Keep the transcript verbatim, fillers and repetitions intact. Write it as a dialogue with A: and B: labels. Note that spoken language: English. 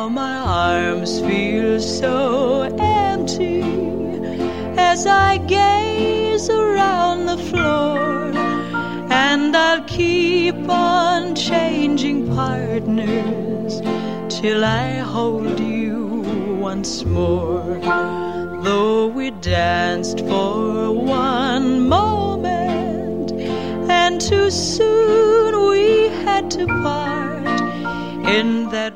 A: Now my arms feel so empty as I gaze around the floor, and I'll keep on changing partners till I hold you once more. Though we danced for one moment, and too soon we had to part, in that